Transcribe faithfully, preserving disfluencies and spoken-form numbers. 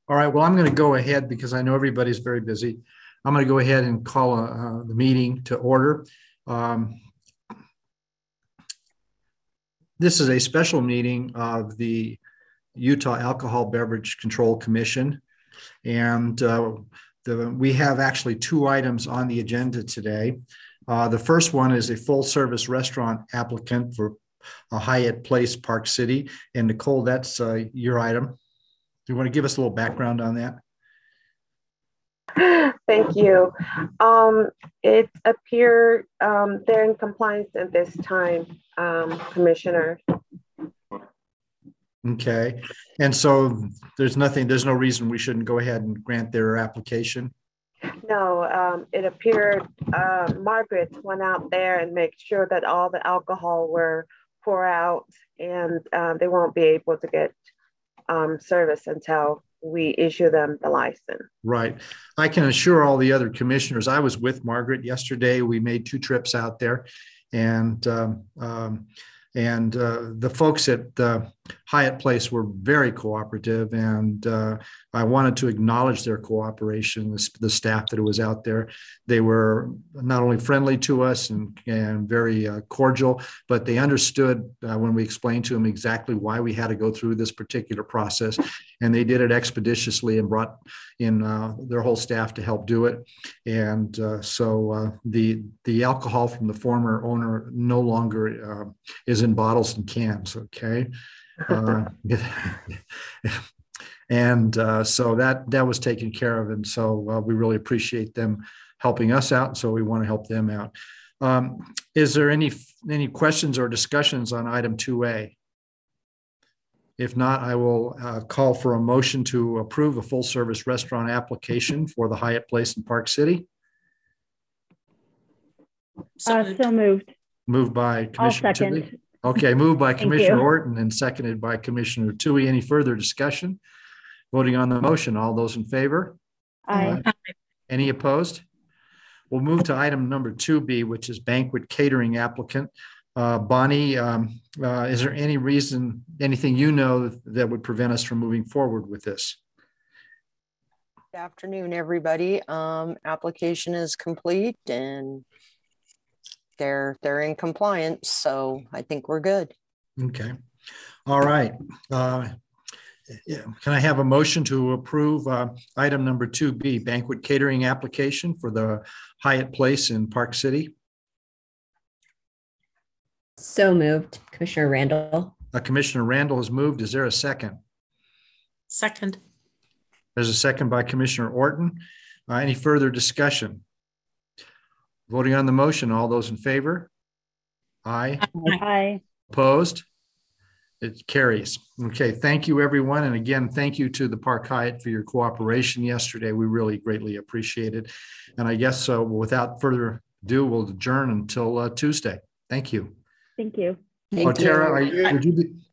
All right, well, I'm going to go ahead because I know everybody's very busy. I'm going to go ahead and call uh, the meeting to order. Um, This is a special meeting of the Utah Alcohol Beverage Control Commission. And uh, the, we have actually two items on the agenda today. Uh, the first one is a full-service restaurant applicant for a Hyatt Place, Park City. And Nicole, that's uh, your item. Do you want to give us a little background on that? Thank you. Um, it appeared um, they're in compliance at this time, um, Commissioner. Okay. And so there's nothing, there's no reason we shouldn't go ahead and grant their application? No, um, it appeared uh, Margaret went out there and make sure that all the alcohol were pour out, and uh, they won't be able to get um, service until we issue them the license. Right. I can assure all the other commissioners, I was with Margaret yesterday. We made two trips out there, and um, um, and uh, the folks at uh, Hyatt Place were very cooperative, and uh, I wanted to acknowledge their cooperation, the, the staff that was out there. They were not only friendly to us and, and very uh, cordial, but they understood uh, when we explained to them exactly why we had to go through this particular process, and they did it expeditiously and brought in uh, their whole staff to help do it. And uh, so uh, the the alcohol from the former owner no longer uh, is in bottles and cans. Okay. Uh, and uh, so that that was taken care of, and so uh, we really appreciate them helping us out, and so we want to help them out. Um, is there any any questions or discussions on item two A? If not, I will uh, call for a motion to approve a full-service restaurant application for the Hyatt Place in Park City. So moved. Uh, so moved. Moved by Commissioner Toohey. Okay, moved by Commissioner Orton and seconded by Commissioner Toohey. Any further discussion? Voting on the motion, all those in favor? Aye. Uh, any opposed? We'll move to item number two B, which is banquet catering applicant. Uh, Bonnie, um, uh, is there any reason, anything you know that would prevent us from moving forward with this? Good afternoon, everybody. Um, application is complete and they're they're in compliance, so I think we're good. Okay. All right. Uh, yeah. Can I have a motion to approve uh, item number two B, banquet catering application for the Hyatt Place in Park City? So moved, Commissioner Randall. Uh, Commissioner Randall has moved. Is there a second? Second. There's a second by Commissioner Orton. Uh, any further discussion? Voting on the motion, all those in favor? Aye. Aye. Opposed? It carries. Okay, thank you, everyone. And again, thank you to the Park Hyatt for your cooperation yesterday. We really greatly appreciate it. And I guess so, without further ado, we'll adjourn until uh, Tuesday. Thank you. Thank you. Thank oh, Tara, you. are you, would you be